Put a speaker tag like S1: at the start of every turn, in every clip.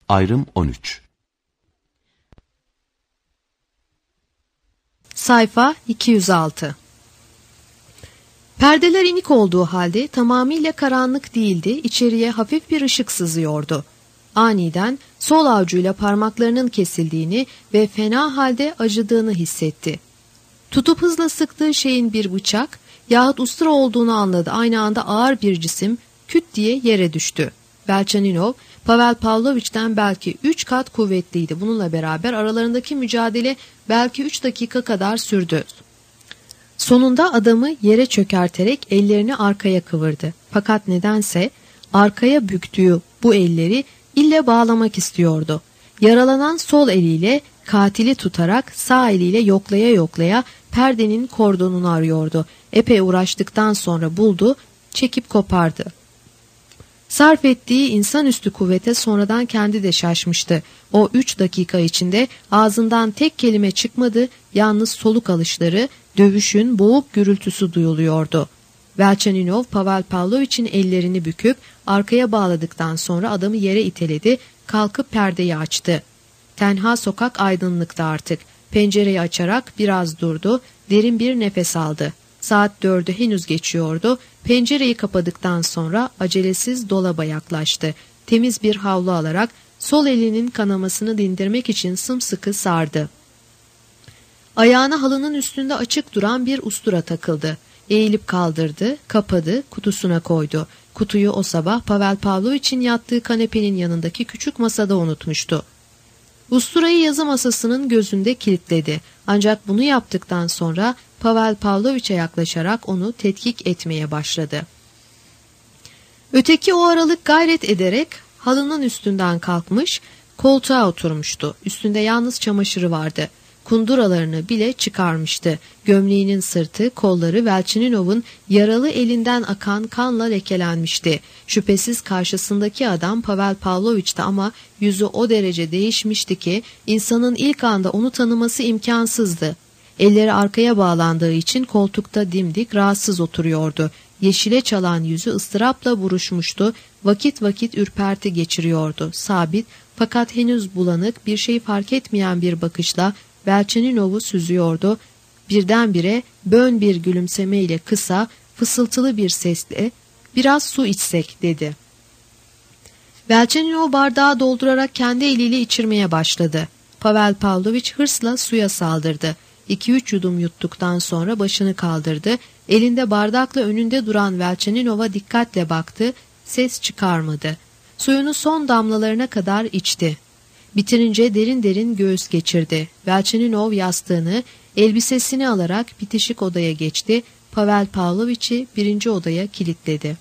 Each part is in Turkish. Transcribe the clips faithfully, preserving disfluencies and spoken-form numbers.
S1: Ayrım on üç.
S2: Sayfa iki yüz altı. Perdeler inik olduğu halde tamamıyla karanlık değildi, içeriye hafif bir ışık sızıyordu. Aniden sol avucuyla parmaklarının kesildiğini ve fena halde acıdığını hissetti. Tutup hızla sıktığı şeyin bir bıçak yahut ustura olduğunu anladı. Aynı anda ağır bir cisim küt diye yere düştü. Velçaninov, Pavel Pavlovich'ten belki üç kat kuvvetliydi. Bununla beraber aralarındaki mücadele belki üç dakika kadar sürdü. Sonunda adamı yere çökerterek ellerini arkaya kıvırdı. Fakat nedense arkaya büktüğü bu elleri ille bağlamak istiyordu. Yaralanan sol eliyle katili tutarak sağ eliyle yoklaya yoklaya perdenin kordonunu arıyordu. Epey uğraştıktan sonra buldu, çekip kopardı. Sarf ettiği insanüstü kuvvete sonradan kendi de şaşmıştı. O üç dakika içinde ağzından tek kelime çıkmadı, yalnız soluk alışları, dövüşün boğuk gürültüsü duyuluyordu. Velçaninov, Pavel Pavlovich'in ellerini büküp arkaya bağladıktan sonra adamı yere iteledi, kalkıp perdeyi açtı. Tenha sokak aydınlıktı artık. Pencereyi açarak biraz durdu, derin bir nefes aldı. Saat dördü henüz geçiyordu. Pencereyi kapadıktan sonra acelesiz dolaba yaklaştı. Temiz bir havlu alarak sol elinin kanamasını dindirmek için sımsıkı sardı. Ayağına halının üstünde açık duran bir ustura takıldı. Eğilip kaldırdı, kapadı, kutusuna koydu. Kutuyu o sabah Pavel Pavlovich'in yattığı kanepenin yanındaki küçük masada unutmuştu. Usturayı yazı masasının gözünde kilitledi. Ancak bunu yaptıktan sonra Pavel Pavlovich'e yaklaşarak onu tetkik etmeye başladı. Öteki o aralık gayret ederek halının üstünden kalkmış, koltuğa oturmuştu. Üstünde yalnız çamaşırı vardı. Kunduralarını bile çıkarmıştı. Gömleğinin sırtı, kolları Velçaninov'un yaralı elinden akan kanla lekelenmişti. Şüphesiz karşısındaki adam Pavel Pavlovich'ti ama yüzü o derece değişmişti ki insanın ilk anda onu tanıması imkansızdı. Elleri arkaya bağlandığı için koltukta dimdik, rahatsız oturuyordu. Yeşile çalan yüzü ıstırapla buruşmuştu, vakit vakit ürperti geçiriyordu. Sabit fakat henüz bulanık, bir şey fark etmeyen bir bakışla Velçaninov'u süzüyordu. Birdenbire bön bir gülümsemeyle kısa, fısıltılı bir sesle "Biraz su içsek" dedi. Velçaninov bardağı doldurarak kendi eliyle içirmeye başladı. Pavel Pavlovich hırsla suya saldırdı. İki üç yudum yuttuktan sonra başını kaldırdı. Elinde bardakla önünde duran Velçaninov'a dikkatle baktı. Ses çıkarmadı. Suyunu son damlalarına kadar içti. Bitirince derin derin göğüs geçirdi. Velçaninov yastığını, elbisesini alarak bitişik odaya geçti. Pavel Pavlovich'i birinci odaya kilitledi.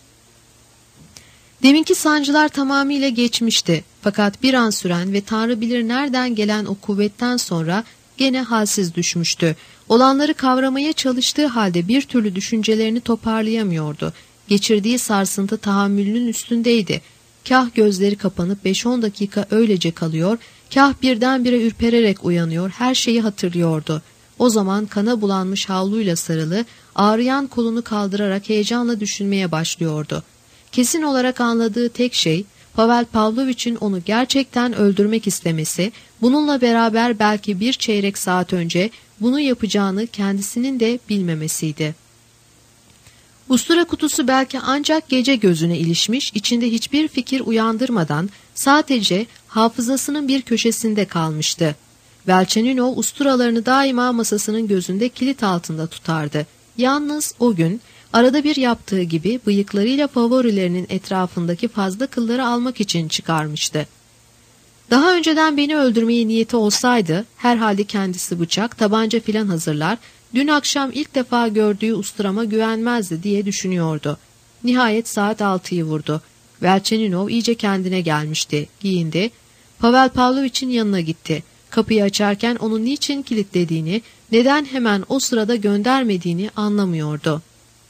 S2: Deminki sancılar tamamıyla geçmişti. Fakat bir an süren ve Tanrı bilir nereden gelen o kuvvetten sonra gene halsiz düşmüştü. Olanları kavramaya çalıştığı halde bir türlü düşüncelerini toparlayamıyordu. Geçirdiği sarsıntı tahammülünün üstündeydi. Kah gözleri kapanıp beş on dakika öylece kalıyor, kah birdenbire ürpererek uyanıyor, her şeyi hatırlıyordu. O zaman kana bulanmış havluyla sarılı, ağrıyan kolunu kaldırarak heyecanla düşünmeye başlıyordu. Kesin olarak anladığı tek şey, Pavel Pavlovich'in onu gerçekten öldürmek istemesi, bununla beraber belki bir çeyrek saat önce bunu yapacağını kendisinin de bilmemesiydi. Ustura kutusu belki ancak gece gözüne ilişmiş, içinde hiçbir fikir uyandırmadan sadece hafızasının bir köşesinde kalmıştı. Velçaninov usturalarını daima masasının gözünde kilit altında tutardı. Yalnız o gün arada bir yaptığı gibi bıyıklarıyla favorilerinin etrafındaki fazla kılları almak için çıkarmıştı. Daha önceden beni öldürmeye niyeti olsaydı herhalde kendisi bıçak, tabanca filan hazırlar, dün akşam ilk defa gördüğü usturama güvenmezdi diye düşünüyordu. Nihayet saat altıyı vurdu. Velçaninov iyice kendine gelmişti, giyindi. Pavel Pavlovich'in yanına gitti. Kapıyı açarken onu niçin kilitlediğini, neden hemen o sırada göndermediğini anlamıyordu.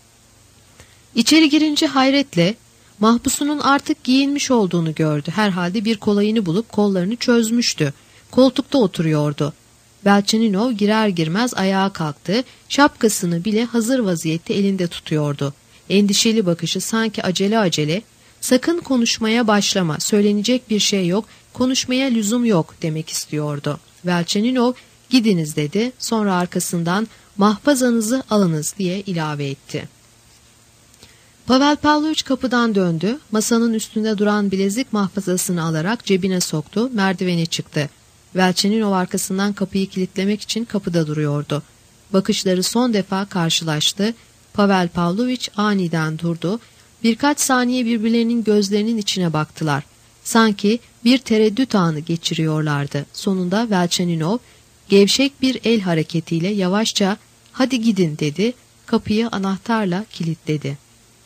S2: İçeri girince hayretle mahpusunun artık giyinmiş olduğunu gördü. Herhalde bir kolayını bulup kollarını çözmüştü. Koltukta oturuyordu. Velçaninov girer girmez ayağa kalktı. Şapkasını bile hazır vaziyette elinde tutuyordu. Endişeli bakışı sanki acele acele, "Sakın konuşmaya başlama, söylenecek bir şey yok, konuşmaya lüzum yok demek istiyordu. Velçeninov gidiniz dedi, sonra arkasından mahfazanızı alınız diye ilave etti. Pavel Pavlovich kapıdan döndü, masanın üstünde duran bilezik mahfazasını alarak cebine soktu, merdivene çıktı. Velçeninov arkasından kapıyı kilitlemek için kapıda duruyordu. Bakışları son defa karşılaştı. Pavel Pavlovich aniden durdu. Birkaç saniye birbirlerinin gözlerinin içine baktılar. Sanki bir tereddüt anı geçiriyorlardı. Sonunda Velçeninov gevşek bir el hareketiyle yavaşça "Hadi gidin" dedi. Kapıyı anahtarla kilitledi.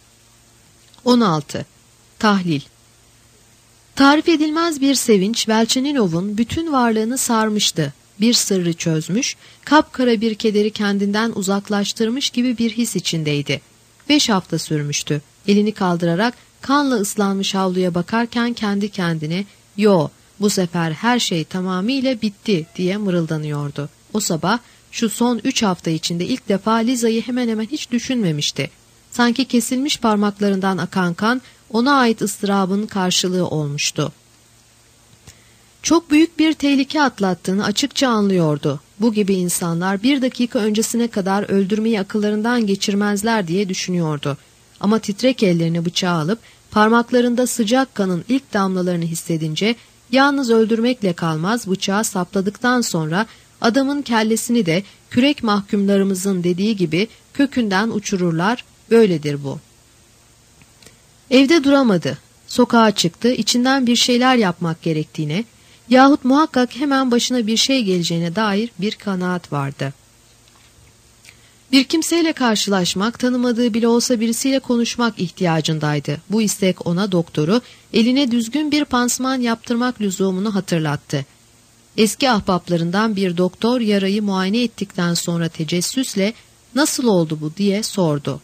S2: on altı. Tahlil. Tarif edilmez bir sevinç Velçeninov'un bütün varlığını sarmıştı. Bir sırrı çözmüş, kapkara bir kederi kendinden uzaklaştırmış gibi bir his içindeydi. Beş hafta sürmüştü. Elini kaldırarak kanla ıslanmış havluya bakarken kendi kendine "Yo, bu sefer her şey tamamıyla bitti" diye mırıldanıyordu. O sabah şu son üç hafta içinde ilk defa Liza'yı hemen hemen hiç düşünmemişti. Sanki kesilmiş parmaklarından akan kan ona ait ıstırabın karşılığı olmuştu. Çok büyük bir tehlike atlattığını açıkça anlıyordu. Bu gibi insanlar bir dakika öncesine kadar öldürmeyi akıllarından geçirmezler diye düşünüyordu. Ama titrek ellerini bıçağa alıp parmaklarında sıcak kanın ilk damlalarını hissedince yalnız öldürmekle kalmaz, bıçağı sapladıktan sonra adamın kellesini de kürek mahkumlarımızın dediği gibi kökünden uçururlar. Böyledir bu. Evde duramadı. Sokağa çıktı, içinden bir şeyler yapmak gerektiğine yahut muhakkak hemen başına bir şey geleceğine dair bir kanaat vardı. Bir kimseyle karşılaşmak, tanımadığı bile olsa birisiyle konuşmak ihtiyacındaydı. Bu istek ona doktoru eline düzgün bir pansuman yaptırmak lüzumunu hatırlattı. Eski ahbaplarından bir doktor yarayı muayene ettikten sonra tecessüsle "Nasıl oldu bu?" diye sordu.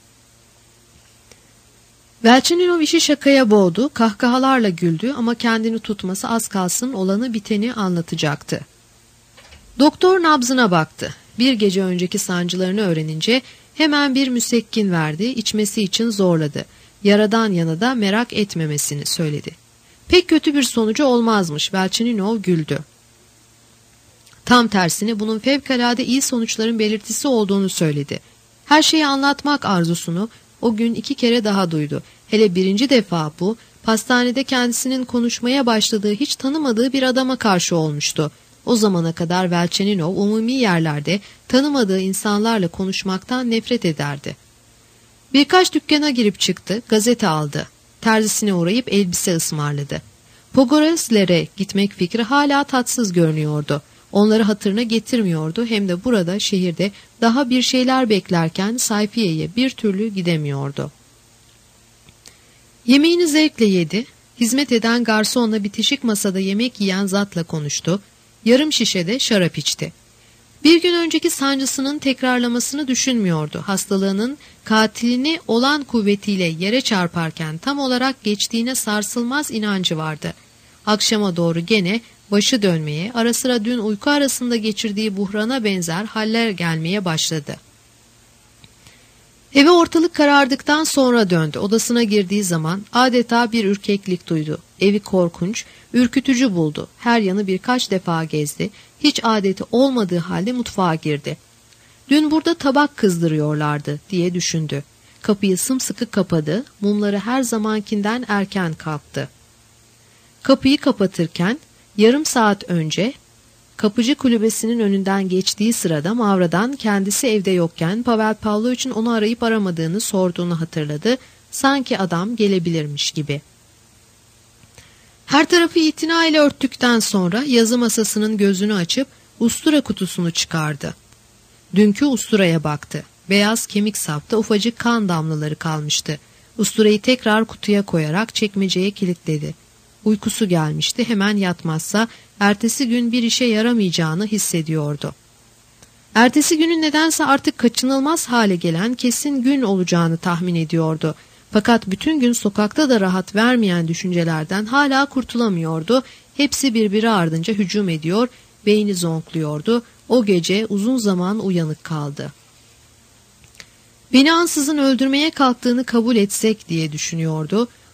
S2: Velçeninov işi şakaya boğdu, kahkahalarla güldü ama kendini tutması az kalsın olanı biteni anlatacaktı. Doktor nabzına baktı. Bir gece önceki sancılarını öğrenince hemen bir müsekkin verdi, içmesi için zorladı. Yaradan yana da merak etmemesini söyledi. Pek kötü bir sonucu olmazmış. Velçeninov güldü. Tam tersine bunun fevkalade iyi sonuçların belirtisi olduğunu söyledi. Her şeyi anlatmak arzusunu o gün iki kere daha duydu. Hele birinci defa bu, pastanede kendisinin konuşmaya başladığı hiç tanımadığı bir adama karşı olmuştu. O zamana kadar Velçeninov umumi yerlerde tanımadığı insanlarla konuşmaktan nefret ederdi. Birkaç dükkana girip çıktı, gazete aldı. Terzisine uğrayıp elbise ısmarladı. Pogorelslere gitmek fikri hala tatsız görünüyordu. Onları hatırına getirmiyordu, hem de burada şehirde daha bir şeyler beklerken sayfiyeye bir türlü gidemiyordu. Yemeğini zevkle yedi, hizmet eden garsonla bitişik masada yemek yiyen zatla konuştu, yarım şişede şarap içti. Bir gün önceki sancısının tekrarlamasını düşünmüyordu. Hastalığının katilini olan kuvvetiyle yere çarparken tam olarak geçtiğine sarsılmaz inancı vardı. Akşama doğru gene başı dönmeye, ara sıra dün uyku arasında geçirdiği buhrana benzer haller gelmeye başladı. Eve ortalık karardıktan sonra döndü. Odasına girdiği zaman adeta bir ürkeklik duydu. Evi korkunç, ürkütücü buldu. Her yanı birkaç defa gezdi. Hiç adeti olmadığı halde mutfağa girdi. Dün burada tabak kızdırıyorlardı diye düşündü. Kapıyı sımsıkı kapadı. Mumları her zamankinden erken kalktı. Kapıyı kapatırken yarım saat önce kapıcı kulübesinin önünden geçtiği sırada Mavra'dan kendisi evde yokken Pavel Pavlovich'in onu arayıp aramadığını sorduğunu hatırladı. Sanki adam gelebilirmiş gibi. Her tarafı itina ile örttükten sonra yazı masasının gözünü açıp ustura kutusunu çıkardı. Dünkü usturaya baktı. Beyaz kemik sapta ufacık kan damlaları kalmıştı. Usturayı tekrar kutuya koyarak çekmeceye kilitledi. Uykusu gelmişti, hemen yatmazsa ertesi gün bir işe yaramayacağını hissediyordu. Ertesi günün nedense artık kaçınılmaz hale gelen kesin gün olacağını tahmin ediyordu. Fakat bütün gün sokakta da rahat vermeyen düşüncelerden hala kurtulamıyordu. Hepsi birbiri ardınca hücum ediyor, beyni zonkluyordu. O gece uzun zaman uyanık kaldı. Beni ansızın öldürmeye kalktığını kabul etsek diye düşünüyordu.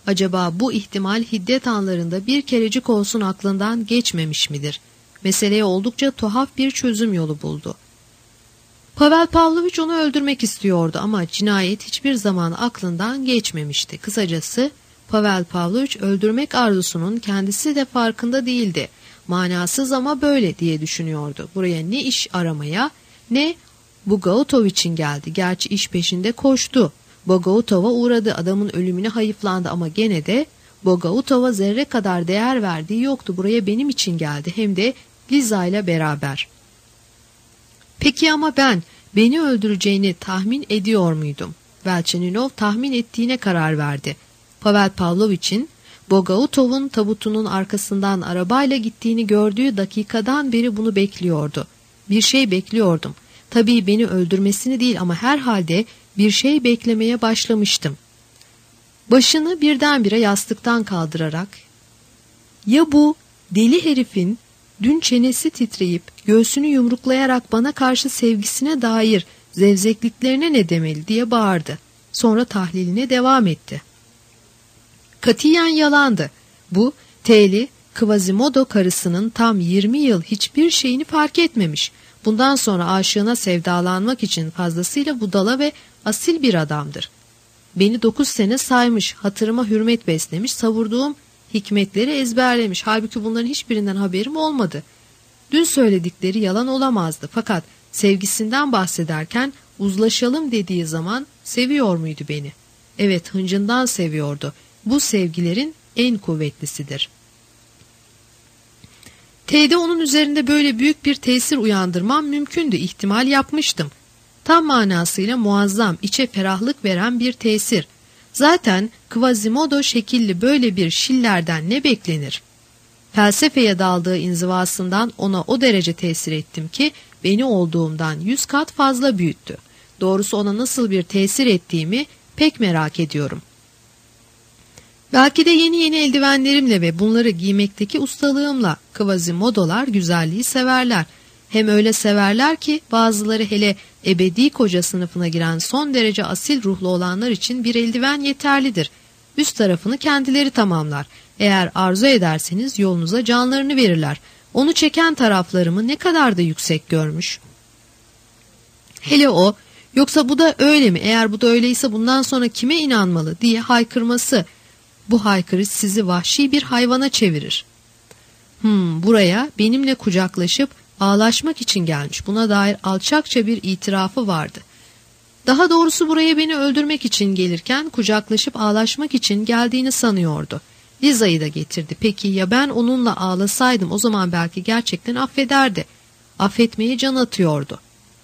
S2: Acaba bu ihtimal hiddet anlarında bir kerecik olsun aklından geçmemiş midir? Meseleye oldukça tuhaf bir çözüm yolu buldu. Pavel Pavlovich onu öldürmek istiyordu ama cinayet hiçbir zaman aklından geçmemişti. Kısacası Pavel Pavlovich öldürmek arzusunun kendisi de farkında değildi. Manasız ama böyle diye düşünüyordu. Buraya ne iş aramaya ne Bugautov için geldi. Gerçi iş peşinde koştu. Bogautov'a uğradı, adamın ölümüne hayıflandı ama gene de Bogautov'a zerre kadar değer verdiği yoktu. Buraya benim için geldi, hem de Liza ile beraber. Peki ama ben beni öldüreceğini tahmin ediyor muydum? Velcheninov tahmin ettiğine karar verdi. Pavel Pavlovich'in Bogautov'un tabutunun arkasından arabayla gittiğini gördüğü dakikadan beri bunu bekliyordu. Bir şey bekliyordum. Tabii beni öldürmesini değil ama herhalde bir şey beklemeye başlamıştım. Başını birdenbire yastıktan kaldırarak, "Ya bu deli herifin dün çenesi titreyip göğsünü yumruklayarak bana karşı sevgisine dair zevzekliklerine ne demeli?" diye bağırdı. Sonra tahliline devam etti. Katiyen yalandı. Bu T'li Quasimodo karısının tam yirmi yıl hiçbir şeyini fark etmemiş. Bundan sonra aşığına sevdalanmak için fazlasıyla budala ve asil bir adamdır. Beni dokuz sene saymış, hatırıma hürmet beslemiş, savurduğum hikmetleri ezberlemiş. Halbuki bunların hiçbirinden haberim olmadı. Dün söyledikleri yalan olamazdı. Fakat sevgisinden bahsederken uzlaşalım dediği zaman seviyor muydu beni? Evet, hıncından seviyordu. Bu sevgilerin en kuvvetlisidir. T'de onun üzerinde böyle büyük bir tesir uyandırmam mümkündü, ihtimal yapmıştım. Tam manasıyla muazzam, içe ferahlık veren bir tesir. Zaten Quasimodo şekilli böyle bir şillerden ne beklenir? Felsefeye daldığı inzivasından ona o derece tesir ettim ki beni olduğumdan yüz kat fazla büyüttü. Doğrusu ona nasıl bir tesir ettiğimi pek merak ediyorum. Belki de yeni yeni eldivenlerimle ve bunları giymekteki ustalığımla Quasimodolar güzelliği severler. Hem öyle severler ki bazıları, hele ebedi koca sınıfına giren son derece asil ruhlu olanlar için bir eldiven yeterlidir. Üst tarafını kendileri tamamlar. Eğer arzu ederseniz yolunuza canlarını verirler. Onu çeken taraflarımı ne kadar da yüksek görmüş. Hele o, "Yoksa bu da öyle mi? Eğer bu da öyleyse bundan sonra kime inanmalı?" diye haykırması. Bu haykırış sizi vahşi bir hayvana çevirir. Hmm, buraya benimle kucaklaşıp ağlaşmak için gelmiş. Buna dair alçakça bir itirafı vardı. Daha doğrusu buraya beni öldürmek için gelirken kucaklaşıp ağlaşmak için geldiğini sanıyordu. Liza'yı da getirdi. Peki ya ben onunla ağlasaydım, o zaman belki gerçekten affederdi. Affetmeye can atıyordu.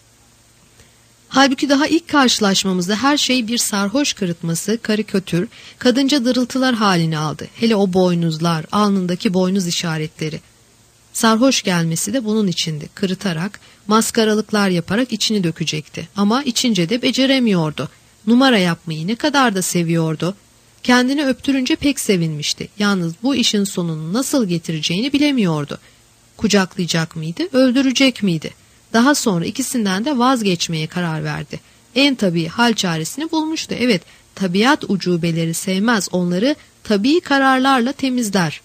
S2: Halbuki daha ilk karşılaşmamızda her şey bir sarhoş kırıtması, karikatür, kadınca dırıltılar halini aldı. Hele o boynuzlar, alnındaki boynuz işaretleri. Sarhoş gelmesi de bunun içindi. Kırıtarak, maskaralıklar yaparak içini dökecekti. Ama içince de beceremiyordu. Numara yapmayı ne kadar da seviyordu. Kendini öptürünce pek sevinmişti. Yalnız bu işin sonunu nasıl getireceğini bilemiyordu. Kucaklayacak mıydı, öldürecek miydi? Daha sonra ikisinden de vazgeçmeye karar verdi. En tabii hal çaresini bulmuştu. Evet, tabiat ucubeleri sevmez, onları tabii kararlarla temizler.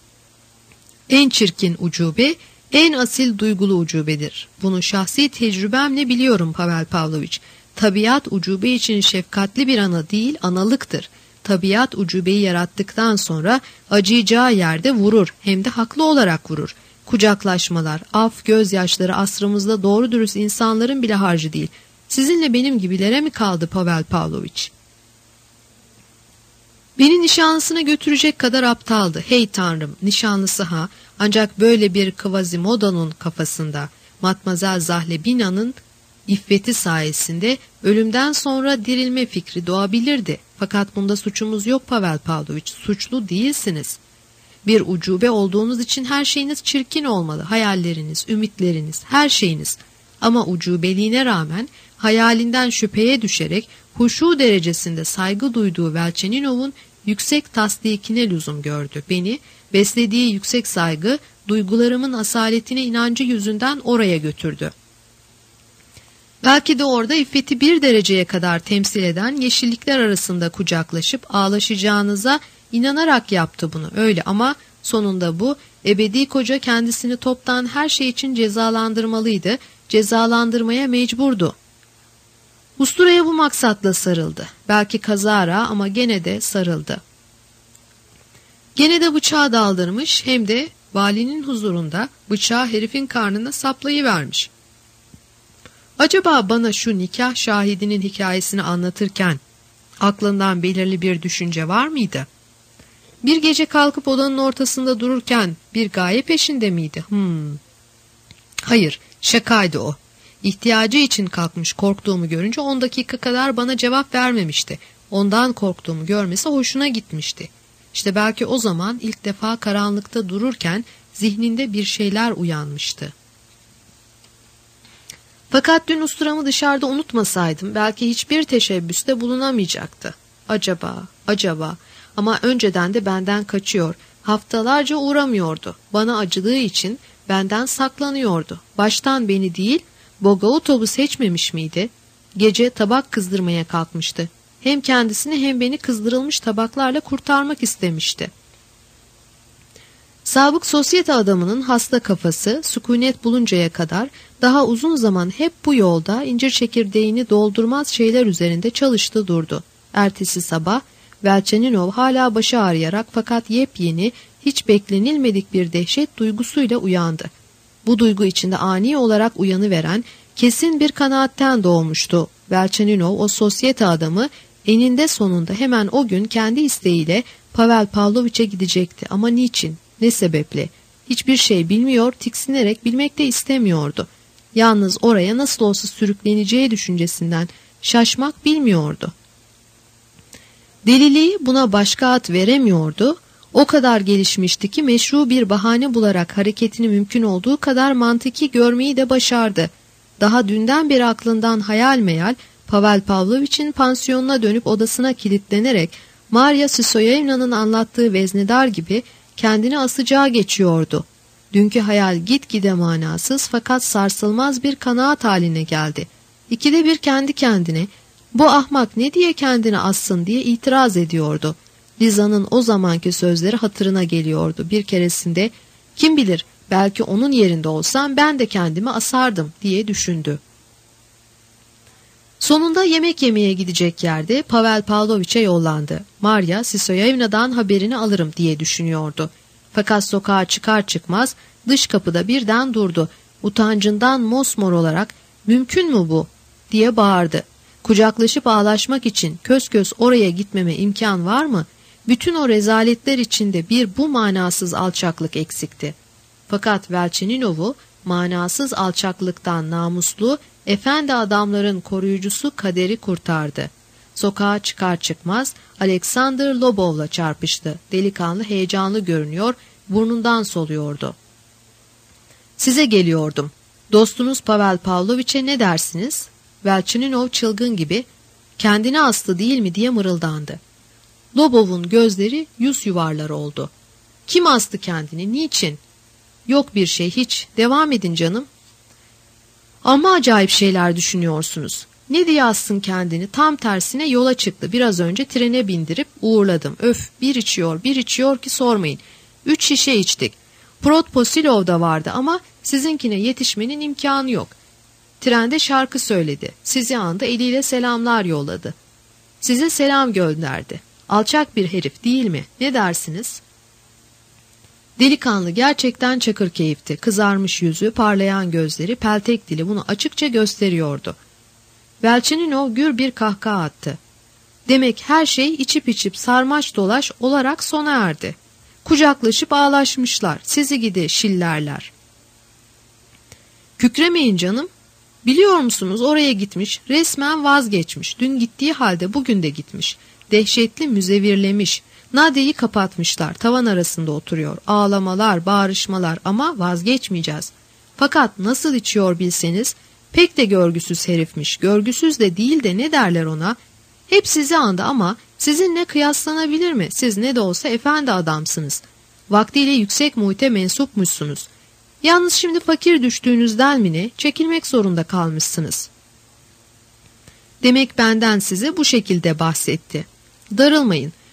S2: En çirkin ucube, en asil duygulu ucubedir. Bunu şahsi tecrübemle biliyorum Pavel Pavlovich. Tabiat ucube için şefkatli bir ana değil, analıktır. Tabiat ucubeyi yarattıktan sonra acıyacağı yerde vurur, hem de haklı olarak vurur. Kucaklaşmalar, af, gözyaşları asrımızda doğru dürüst insanların bile harcı değil. Sizinle benim gibilere mi kaldı Pavel Pavlovich? Beni nişanlısına götürecek kadar aptaldı. Hey tanrım, nişanlısı ha. Ancak böyle bir Quasimodo'nun kafasında, Matmazel Zahlebina'nın iffeti sayesinde ölümden sonra dirilme fikri doğabilirdi. Fakat bunda suçumuz yok Pavel Pavlovich, suçlu değilsiniz. Bir ucube olduğunuz için her şeyiniz çirkin olmalı. Hayalleriniz, ümitleriniz, her şeyiniz. Ama ucubeliğine rağmen hayalinden şüpheye düşerek huşu derecesinde saygı duyduğu Velcheninov'un yüksek tasdikine lüzum gördü. Beni, beslediği yüksek saygı, duygularımın asaletine inancı yüzünden oraya götürdü. Belki de orada iffeti bir dereceye kadar temsil eden yeşillikler arasında kucaklaşıp ağlaşacağınıza İnanarak yaptı bunu, öyle, ama sonunda bu ebedi koca kendisini toptan her şey için cezalandırmalıydı, cezalandırmaya mecburdu. Usturaya bu maksatla sarıldı. Belki kazara ama gene de sarıldı. Gene de bıçağı daldırmış, hem de valinin huzurunda bıçağı herifin karnına saplayıvermiş. Acaba bana şu nikah şahidinin hikayesini anlatırken aklından belirli bir düşünce var mıydı? Bir gece kalkıp odanın ortasında dururken bir gaye peşinde miydi? Hmm. Hayır, şakaydı o. İhtiyacı için kalkmış, korktuğumu görünce on dakika kadar bana cevap vermemişti. Ondan korktuğumu görmesi hoşuna gitmişti. İşte belki o zaman ilk defa karanlıkta dururken zihninde bir şeyler uyanmıştı. Fakat dün usturamı dışarıda unutmasaydım belki hiçbir teşebbüste bulunamayacaktı. Acaba, acaba, ama önceden de benden kaçıyor, haftalarca uğramıyordu. Bana acıdığı için benden saklanıyordu. Baştan beni değil, Bogautov'u seçmemiş miydi? Gece tabak kızdırmaya kalkmıştı. Hem kendisini hem beni kızdırılmış tabaklarla kurtarmak istemişti. Sabık sosyete adamının hasta kafası sükunet buluncaya kadar daha uzun zaman hep bu yolda incir çekirdeğini doldurmaz şeyler üzerinde çalıştı durdu. Ertesi sabah Velçeninov hala başı ağrıyarak fakat yepyeni, hiç beklenilmedik bir dehşet duygusuyla uyandı. Bu duygu içinde ani olarak uyanıveren kesin bir kanaatten doğmuştu. Velçeninov o sosyete adamı eninde sonunda hemen o gün kendi isteğiyle Pavel Pavloviç'e gidecekti. Ama niçin? Ne sebeple? Hiçbir şey bilmiyor, tiksinerek bilmek de istemiyordu. Yalnız oraya nasıl olsa sürükleneceği düşüncesinden şaşmak bilmiyordu. Deliliği buna başka ad veremiyordu. O kadar gelişmişti ki meşru bir bahane bularak hareketini mümkün olduğu kadar mantıki görmeyi de başardı. Daha dünden beri aklından hayal meyal Pavel Pavloviç'in pansiyonuna dönüp odasına kilitlenerek Marya Sisoyevna'nın anlattığı veznedar gibi kendini asacağı geçiyordu. Dünkü hayal gitgide manasız fakat sarsılmaz bir kanaat haline geldi. İkide bir kendi kendine bu ahmak ne diye kendini assın diye itiraz ediyordu. Liza'nın o zamanki sözleri hatırına geliyordu. Bir keresinde kim bilir belki onun yerinde olsam ben de kendimi asardım diye düşündü. Sonunda yemek yemeye gidecek yerde Pavel Pavloviç'e yollandı. Marya Sisoyevna'dan haberini alırım diye düşünüyordu. Fakat sokağa çıkar çıkmaz dış kapıda birden durdu. Utancından mosmor olarak "Mümkün mü bu?" diye bağırdı. Kucaklaşıp ağlaşmak için kös kös oraya gitmeme imkan var mı? Bütün o rezaletler içinde bir bu manasız alçaklık eksikti. Fakat Velçeninov'u manasız alçaklıktan namuslu, efendi adamların koruyucusu kaderi kurtardı. Sokağa çıkar çıkmaz Alexander Lobov'la çarpıştı. Delikanlı heyecanlı görünüyor, burnundan soluyordu. "Size geliyordum. Dostunuz Pavel Pavloviç'e ne dersiniz?" Velçeninov çılgın gibi "Kendini astı değil mi?" diye mırıldandı. Lobov'un gözleri yüz yuvarları oldu. "Kim astı kendini? Niçin?" "Yok bir şey, hiç. Devam edin canım." "Ama acayip şeyler düşünüyorsunuz. Ne diye assın kendini? Tam tersine yola çıktı. Biraz önce trene bindirip uğurladım. Öf, bir içiyor, bir içiyor ki sormayın. Üç şişe içtik. Protposilov da vardı ama sizinkine yetişmenin imkanı yok. Trende şarkı söyledi. Sizi anda eliyle selamlar yolladı. Size selam gönderdi. Alçak bir herif değil mi? Ne dersiniz?" Delikanlı gerçekten çakır keyifti. Kızarmış yüzü, parlayan gözleri, peltek dili bunu açıkça gösteriyordu. Velçeninov gür bir kahkaha attı. Demek her şey içip içip sarmaş dolaş olarak sona erdi. Kucaklaşıp ağlaşmışlar. Sizi gidi şillerler. "Kükremeyin canım. Biliyor musunuz oraya gitmiş, resmen vazgeçmiş. Dün gittiği halde bugün de gitmiş. Dehşetli müzevirlemiş. Nadia'yı kapatmışlar. Tavan arasında oturuyor. Ağlamalar, bağırışmalar ama vazgeçmeyeceğiz. Fakat nasıl içiyor bilseniz, pek de görgüsüz herifmiş. Görgüsüz de değil de ne derler ona? Hep sizi andı ama sizinle kıyaslanabilir mi? Siz ne de olsa efendi adamsınız. Vaktiyle yüksek muhite mensupmuşsunuz. Yalnız şimdi fakir düştüğünüzden mi ne, çekilmek zorunda kalmışsınız. Demek benden size bu şekilde bahsetti. Darılmayın.